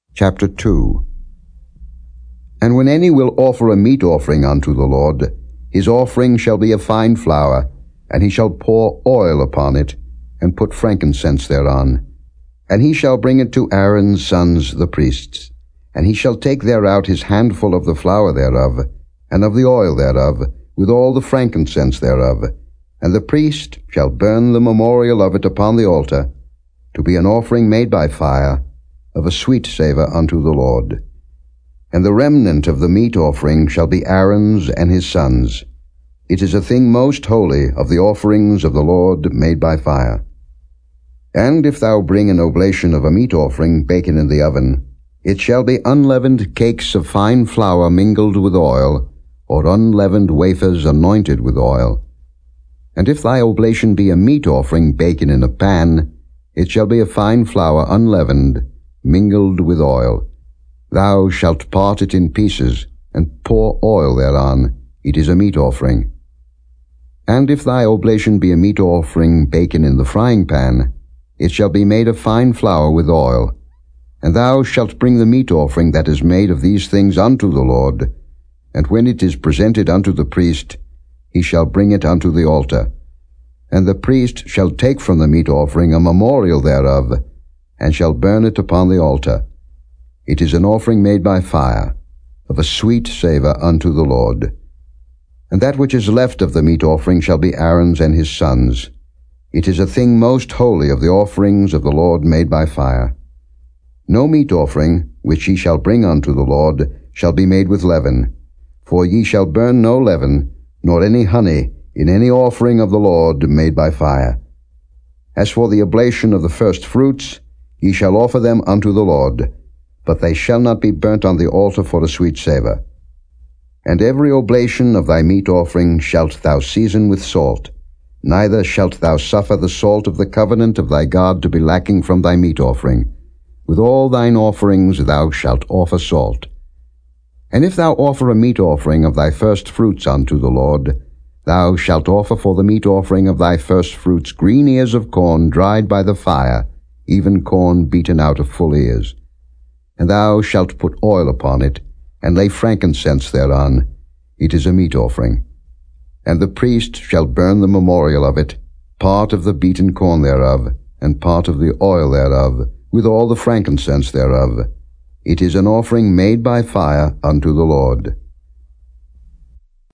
Chapter 2. And when any will offer a meat offering unto the Lord, his offering shall be of fine flour, and he shall pour oil upon it, and put frankincense thereon. And he shall bring it to Aaron's sons the priests, and he shall take thereout his handful of the flour thereof, and of the oil thereof, with all the frankincense thereof. And the priest shall burn the memorial of it upon the altar, to be an offering made by fire, of a sweet savour unto the Lord. And the remnant of the meat offering shall be Aaron's and his sons. It is a thing most holy of the offerings of the Lord made by fire. And if thou bring an oblation of a meat offering baken in the oven, it shall be unleavened cakes of fine flour mingled with oil, or unleavened wafers anointed with oil. And if thy oblation be a meat offering baken in a pan, it shall be of fine flour unleavened, mingled with oil. Thou shalt part it in pieces, and pour oil thereon. It is a meat offering. And if thy oblation be a meat offering baken in the frying pan, it shall be made of fine flour with oil. And thou shalt bring the meat offering that is made of these things unto the Lord, and when it is presented unto the priest, he shall bring it unto the altar. And the priest shall take from the meat offering a memorial thereof, and shall burn it upon the altar. It is an offering made by fire, of a sweet savour unto the Lord. And that which is left of the meat offering shall be Aaron's and his sons. It is a thing most holy of the offerings of the Lord made by fire. No meat offering, which ye shall bring unto the Lord, shall be made with leaven. For ye shall burn no leaven, nor any honey, in any offering of the Lord made by fire. As for the oblation of the first fruits, ye shall offer them unto the Lord, but they shall not be burnt on the altar for a sweet savour. And every oblation of thy meat offering shalt thou season with salt, neither shalt thou suffer the salt of the covenant of thy God to be lacking from thy meat offering. With all thine offerings thou shalt offer salt. And if thou offer a meat offering of thy first fruits unto the Lord, thou shalt offer for the meat offering of thy first fruits green ears of corn dried by the fire, even corn beaten out of full ears. And thou shalt put oil upon it, and lay frankincense thereon. It is a meat offering. And the priest shall burn the memorial of it, part of the beaten corn thereof, and part of the oil thereof, with all the frankincense thereof. It is an offering made by fire unto the Lord.